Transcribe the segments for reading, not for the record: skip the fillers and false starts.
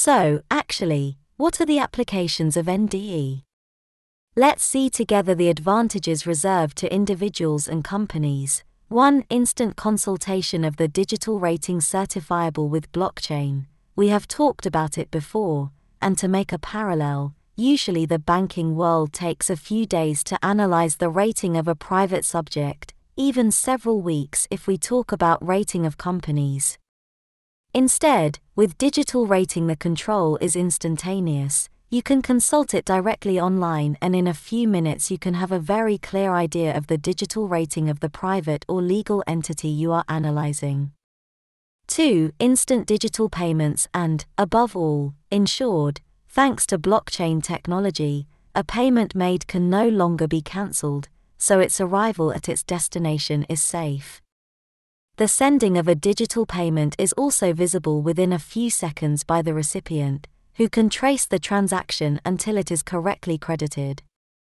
So, actually, what are the applications of NDE? Let's see together the advantages reserved to individuals and companies. 1. Instant consultation of the digital rating certifiable with blockchain. We have talked about it before, and to make a parallel, usually the banking world takes a few days to analyze the rating of a private subject, even several weeks if we talk about rating of companies. Instead, with digital rating the control is instantaneous. You can consult it directly online and in a few minutes you can have a very clear idea of the digital rating of the private or legal entity you are analyzing. 2. Instant digital payments and, above all, insured. Thanks to blockchain technology, a payment made can no longer be cancelled, so its arrival at its destination is safe. The sending of a digital payment is also visible within a few seconds by the recipient, who can trace the transaction until it is correctly credited.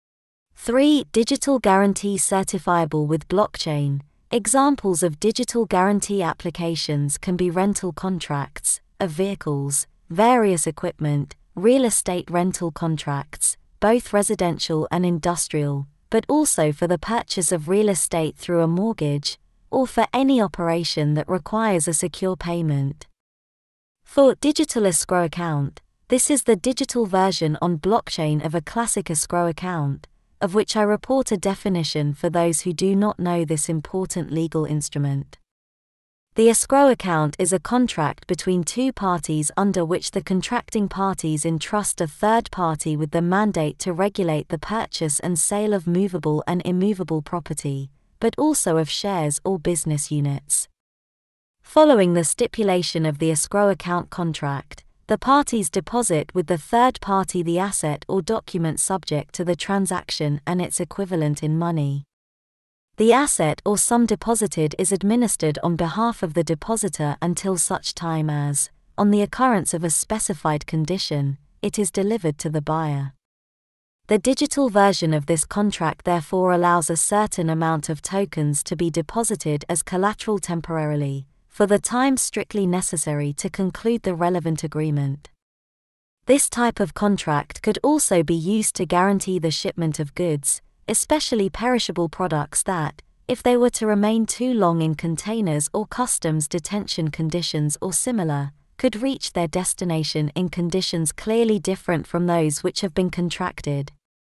3. Digital guarantee certifiable with blockchain. Examples of digital guarantee applications can be rental contracts of vehicles, various equipment, real estate rental contracts, both residential and industrial, but also for the purchase of real estate through a mortgage, or for any operation that requires a secure payment. 4. Digital escrow account. This is the digital version on blockchain of a classic escrow account, of which I report a definition for those who do not know this important legal instrument. The escrow account is a contract between two parties under which the contracting parties entrust a third party with the mandate to regulate the purchase and sale of movable and immovable property, but also of shares or business units. Following the stipulation of the escrow account contract, the parties deposit with the third party the asset or document subject to the transaction and its equivalent in money. The asset or sum deposited is administered on behalf of the depositor until such time as, on the occurrence of a specified condition, it is delivered to the buyer. The digital version of this contract therefore allows a certain amount of tokens to be deposited as collateral temporarily, for the time strictly necessary to conclude the relevant agreement. This type of contract could also be used to guarantee the shipment of goods, especially perishable products that, if they were to remain too long in containers or customs detention conditions or similar, could reach their destination in conditions clearly different from those which have been contracted.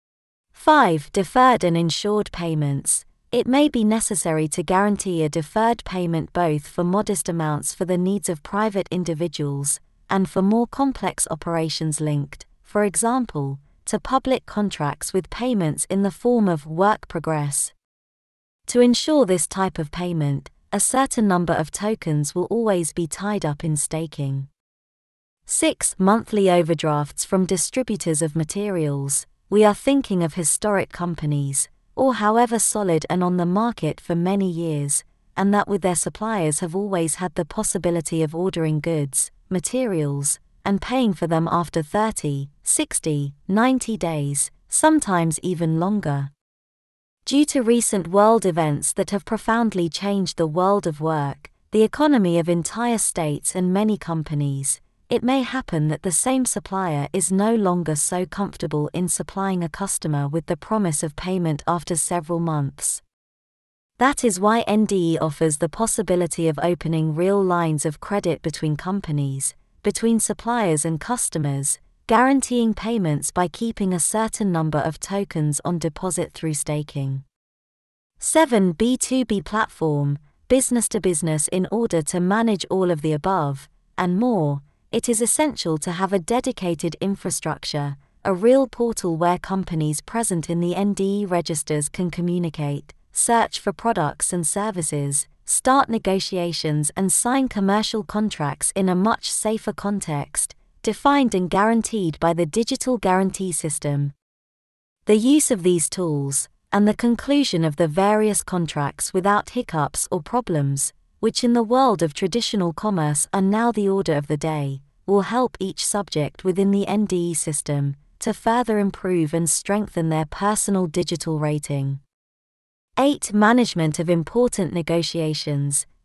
5. Deferred and insured payments. It may be necessary to guarantee a deferred payment both for modest amounts for the needs of private individuals, and for more complex operations linked, for example, to public contracts with payments in the form of work progress. To ensure this type of payment, a certain number of tokens will always be tied up in staking. 6. Monthly overdrafts from distributors of materials. We are thinking of historic companies, or however solid and on the market for many years, and that with their suppliers have always had the possibility of ordering goods, materials, and paying for them after 30, 60, 90 days, sometimes even longer. Due to recent world events that have profoundly changed the world of work, the economy of entire states and many companies, it may happen that the same supplier is no longer so comfortable in supplying a customer with the promise of payment after several months. That is why NDE offers the possibility of opening real lines of credit between companies, between suppliers and customers, guaranteeing payments by keeping a certain number of tokens on deposit through staking. 7. B2B platform, business to business. In order to manage all of the above, and more, it is essential to have a dedicated infrastructure, a real portal where companies present in the NDE registers can communicate, search for products and services, start negotiations and sign commercial contracts in a much safer context, defined and guaranteed by the digital guarantee system. The use of these tools, and the conclusion of the various contracts without hiccups or problems, which in the world of traditional commerce are now the order of the day, will help each subject within the NDE system to further improve and strengthen their personal digital rating. 8. Management of important negotiations.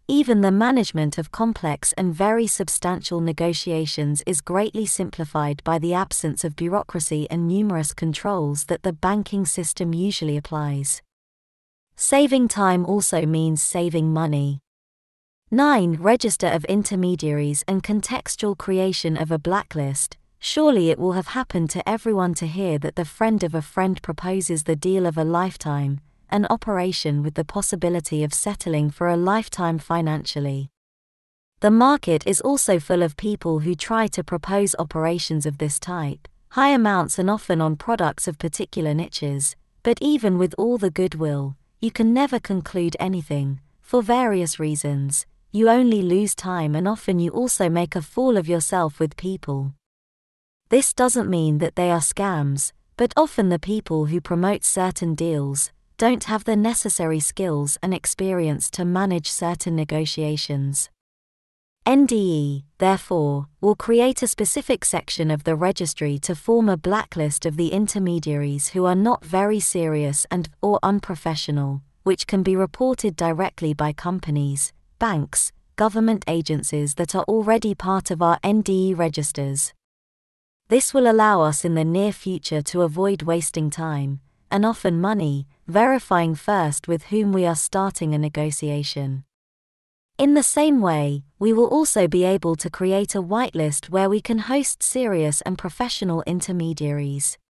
Even the management of complex and very substantial negotiations is greatly simplified by the absence of bureaucracy and numerous controls that the banking system usually applies. Saving time also means saving money. 9. Register of intermediaries and contextual creation of a blacklist. Surely it will have happened to everyone to hear that the friend of a friend proposes the deal of a lifetime, an operation with the possibility of settling for a lifetime financially. The market is also full of people who try to propose operations of this type, high amounts and often on products of particular niches, but even with all the goodwill, you can never conclude anything, for various reasons. You only lose time and often you also make a fool of yourself with people. This doesn't mean that they are scams, but often the people who promote certain deals don't have the necessary skills and experience to manage certain negotiations. NDE, therefore, will create a specific section of the registry to form a blacklist of the intermediaries who are not very serious and/or unprofessional, which can be reported directly by companies, banks, government agencies that are already part of our NDE registers. This will allow us in the near future to avoid wasting time, and often money, verifying first with whom we are starting a negotiation. In the same way, we will also be able to create a whitelist where we can host serious and professional intermediaries.